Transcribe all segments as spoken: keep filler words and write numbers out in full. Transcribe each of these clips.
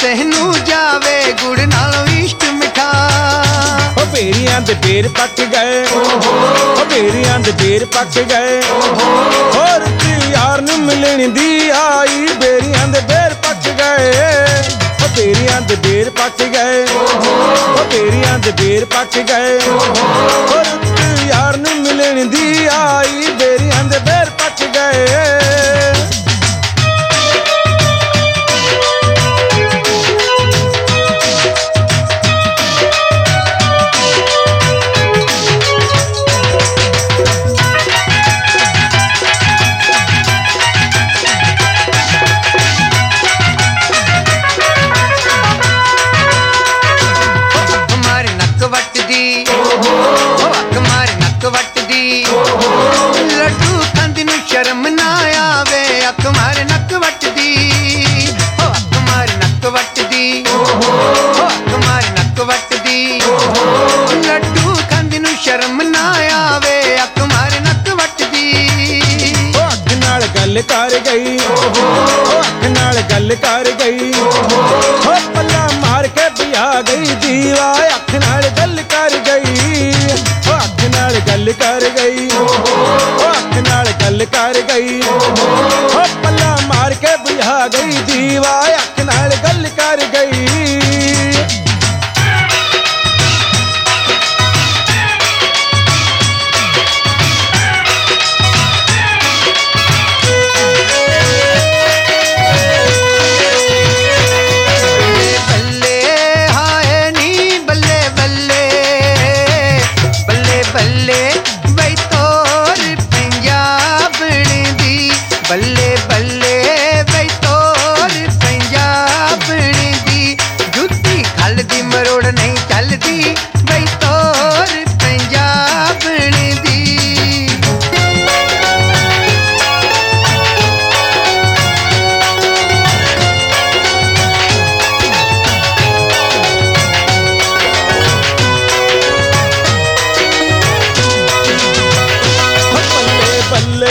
ਤੈਨੂੰ ਜਾਵੇ ਗੁੜ ਨਾਲੋਂ ਇਸ਼ਟ ਮਿਠਾ। ਓ ਬੇਰੀਆਂ ਦੇ ਬੇਰ ਪੱਕ ਗਏ, ਓ ਬੇਰੀਆਂ ਦੇ ਬੇਰ ਪੱਕ ਗਏ, ਹੋਰ ਕੀ ਯਾਰ ਨੂੰ ਮਿਲਣ ਦੀ ਆਈ। ਬੇਰੀਆਂ ਦੇ ਬੇਰ ਪੱਕ ਗਏ, ਓ ਬੇਰੀਆਂ ਦੇ ਬੇਰ ਪੱਕ ਗਏ, ਓ ਬੇਰੀਆਂ ਦੇ ਬੇਰ ਪੱਕ ਗਏ, ਹੋਰ ਕੀ ਯਾਰ ਨੂੰ ਮਿਲਣ ਦੀ ਆਈ। ਬੇਰੀਆਂ ਦੇ ਬੇਰ ਪੱਕ ਗਏ। ਲੱਡੂ ਖਾਂਦੀ ਨੂੰ ਸ਼ਰਮ ਨਾ ਆਵੇ, ਅੱਖ ਮਾਰੇ ਨੱਕ ਵੱਟਦੀ। ਹੋ ਅੱਖ ਮਾਰੇ ਨੱਕ ਵੱਟਦੀ, ਹੋ ਅੱਖ ਮਾਰੇ ਨੱਕ ਵੱਟਦੀ। ਲੱਡੂ ਖਾਂਦੀ ਨੂੰ ਸ਼ਰਮ ਨਾ ਆਵੇ, ਅੱਖ ਮਾਰੇ ਨੱਕ ਵੱਟਦੀ। ਉਹ ਅੱਖ ਨਾਲ ਗੱਲ ਕਰ ਗਈ, ਉਹ ਅੱਖ ਨਾਲ ਗੱਲ ਕਰ ਗਈ, ਹੋ ਪੱਲਾ ਮਾਰ ਕੇ ਬਿਆ ਗਈ ਦੀਵਾ। ਅੱਖ ਨਾਲ ਗੱਲ ਕਰ ਗਈ, ਉਹ ਅੱਖ ਨਾਲ ਗੱਲ ਕਰ ਗਈ, ਉਹ ਅੱਖ ਨਾਲ ਗੱਲ ਕਰ ਗਈ, ਹੋ ਪੱਲਾ ਮਾਰ ਕੇ ਬਿਆ ਗਈ ਦੀਵਾ। ਅੱਖ ਨਾਲ ਗੱਲ ਕਰ ਗਈ। ਬੱਲੇ ਬੱਲੇ ਬਈ ਤੋਰ ਪੰਜਾਬਣੀ ਦੀ, ਜੁੱਤੀ ਖਲਦੀ ਮਰੋੜ ਨਹੀਂ ਚੱਲਦੀ ਬਈ ਤੋਰ ਪੰਜਾਬਣੀ ਦੀ। ਬੱਲੇ ਬੱਲੇ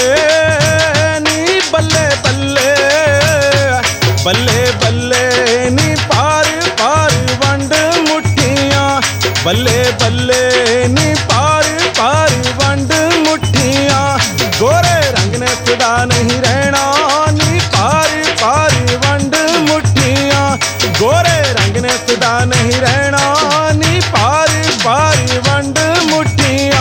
ਬੱਲੇ ਬੱਲੇ ਨੀ ਪਾਰ ਪਾਰ ਵੰਡ ਮੁੱਠੀਆਂ। ਬੱਲੇ ਬੱਲੇ ਨੀ ਪਾਰ ਪਾਰ ਵੰਡ ਮੁੱਠੀਆਂ। ਗੋਰੇ ਰੰਗ ਨੇ ਸਦਾ ਨਹੀਂ ਰਹਿਣਾ ਨੀ ਪਾਰ ਪਾਰ ਵੰਡ ਮੁੱਠੀਆਂ। ਗੋਰੇ ਰੰਗ ਨੇ ਸਦਾ ਨਹੀਂ ਰਹਿਣਾ ਨੀ ਪਾਰ ਪਾਰ ਵੰਡ ਮੁੱਠੀਆਂ।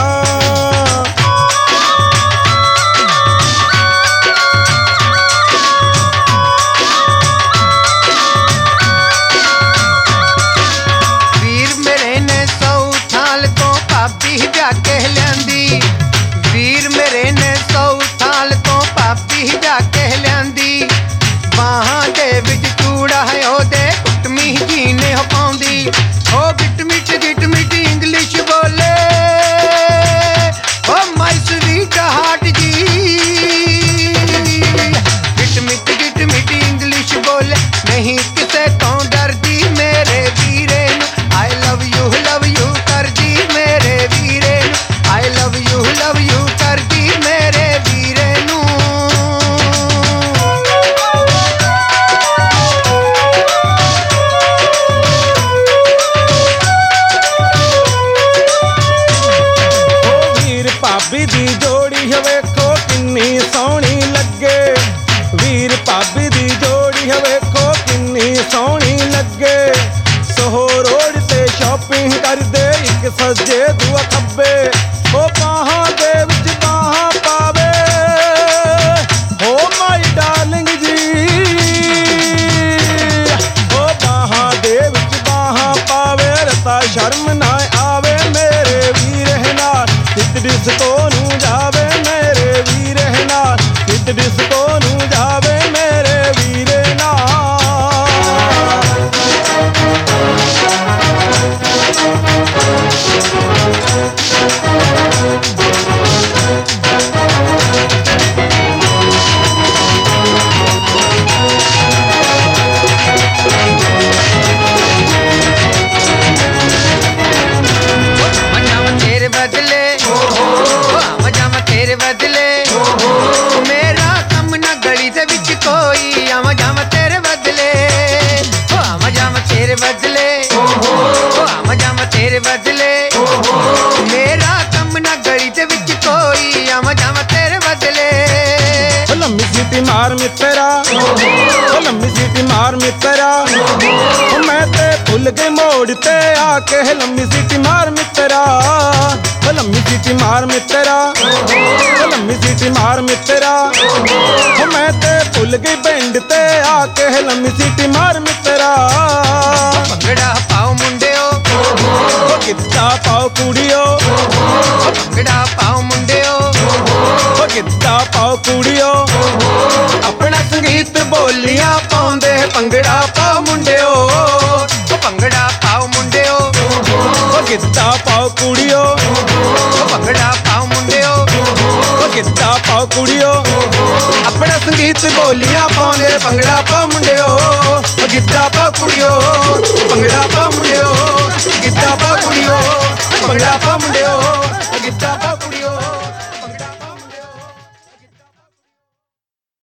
ਕੇ ਲਿਆਂਦੀ ਵੀਰ ਮੇਰੇ ਨੇ ਸੌ ਸਾਲ ਤੋਂ ਭਾਬੀ ਜਾ ਕੇ ਲਿਆਂਦੀ। ਬਾਹਾਂ ਦੇ ਵਿੱਚ ਚੂੜਾ ਹੈ ਉਹਦੇ ਕੁੱਟਮੀ ਜੀ ਨੇ ਹੋ ਪਾਉਂਦੀ। ਉਹ ਗਿੱਟ ਮਿੱਟ ਗਿੱਟ ਮਿੱਟ ਇੰਗਲਿਸ਼ ਬੋਲੇ, ਓ ਮਾਈ ਸਵੀਟ ਹਾਰਟ ਜੀ। ਗਿੱਟ ਮਿੱਟ ਗਿੱਟ ਮਿੱਟ ਇੰਗਲਿਸ਼ ਬੋਲੇ, ਨਹੀਂ ਕਿਸੇ ਤੋਂ ਡਰਦੀ ਮੇਰੇ ਵੀਰੇ ਨੂੰ। ਆਈ ਲਵ ਯੂ ਲਵ ਯੂ ਕਰਦੀ ਮੇਰੇ ਵੀਰੇ ਨੂੰ। ਆਈ ਲਵ ਯੂ ਲਵ ਯੂ ਕਰਦੀ ਮੇਰੇ ਵੀਰੇ ਨੂੰ। ਓ ਵੀਰ ਭਾਬੀ ਦੀ ਜੋੜੀ ਵੇਖੋ ਕਿੰਨੀ ਸੋਹਣੀ ਲੱਗੇ। ਵੀਰ ਭਾਬੀ ਦੀ ਜੋੜੀ ਵੇਖੋ ਕਿੰਨੀ ਸੋਹਣੀ ਲੱਗੇ। ਸੋਹੋ ਰੋਡ ਤੇ ਸ਼ਾਪਿੰਗ ਕਰਦੇ, ਇੱਕ ਸੱਜੇ ਦੂਆ ਖੱਬੇ। ਉਹ ਬਾਹਾਂ ਦੇ ਵਿੱਚ ਬਾਹਾਂ ਪਾਵੇ, ਹੋ ਮਾਈ ਡਾਰਲਿੰਗ ਜੀ। ਉਹ ਬਾਹਾਂ ਦੇ ਵਿੱਚ ਬਾਹਾਂ ਪਾਵੇ, ਰਤਾ ਸ਼ਰਮ ਨਾ ਆਵੇ ਮੇਰੇ ਵੀਰੇ ਨਾਲ। ਸਿੱਧ ਡਿਸਕੋ ਨੂੰ ਜਾਵੇ ਮੇਰੇ ਵੀਰੇ ਨਾਲ। ਸਿੱਧ ਡਿਸਕੋ ਨੂੰ ਜਾਵੇ ਮੇਰੇ ਵੀਰੇ ਨਾਲ। ਮਜਾਂ ਤੇਰੇ ਬਦਲੇ ਸੀਟੀ ਮਾਰ ਮਿੱਤਰਾ ਓ ਲੰਮੀ ਸੀਟੀ ਮਾਰ ਮਿੱਤਰਾ ਓ ਮੈਂ ਤੇ ਭੁੱਲ ਗਈ ਮੋੜ ਤੇ ਆ ਕੇ ਲੰਮੀ ਸੀਟੀ ਮਾਰ ਮਿੱਤਰਾ ਓ ਲੰਮੀ ਸੀਟੀ ਮਾਰ ਮਿੱਤਰਾ ਓ ਲੰਮੀ ਸੀਟੀ ਮਾਰ ਮਿੱਤਰਾ ਓ ਮੈਂ ਤੇ ਭੁੱਲ ਗਈ ਪਿੰਡ ਤੇ ਆ ਕੇ ਲੰਮੀ ਸੀਟੀ ਮਾਰ ਮਿੱਤਰਾ ਭੰਗੜਾ ਪਾਓ ਮੁੰਡਿਓ ਓ ਗਿੱਧਾ ਪਾਓ ਕੁੜੀਓ ਭੰਗੜਾ ਪਾਓ ਮੁੰਡਿਓ ਓ ਗਿੱਧਾ ਪਾਓ ਕੁੜੀਓ ਆਪਣਾ ਸੰਗੀਤ ਬੋਲੀਆਂ ਪਾਉਂਦੇ ਭੰਗੜਾ ਪਾਓ ਮੁੰਡਿਓ ਓ ਭੰਗੜਾ ਪਾਓ ਮੁੰਡਿਓ ਓ ਗਿੱਧਾ ਪਾਓ ਕੁੜੀਓ ਓ ਭੰਗੜਾ ਪਾਓ ਮੁੰਡਿਓ ਓ ਗਿੱਧਾ ਪਾਓ ਕੁੜੀਓ ਆਪਣਾ ਸੰਗੀਤ ਬੋਲੀਆਂ ਪਾਉਂਦੇ ਭੰਗੜਾ ਪਾਓ ਮੁੰਡਿਓ ਓ ਗਿੱਧਾ ਪਾਓ ਕੁੜੀਓ ਭੰਗੜਾ ਪਾਓ ਮੁੰਡਿਓ ਗਿੱਧਾ ਪਾਓ ਕੁੜੀਓ ਭੰਗੜਾ ਪਾਓ ਮੁੰਡਿਓ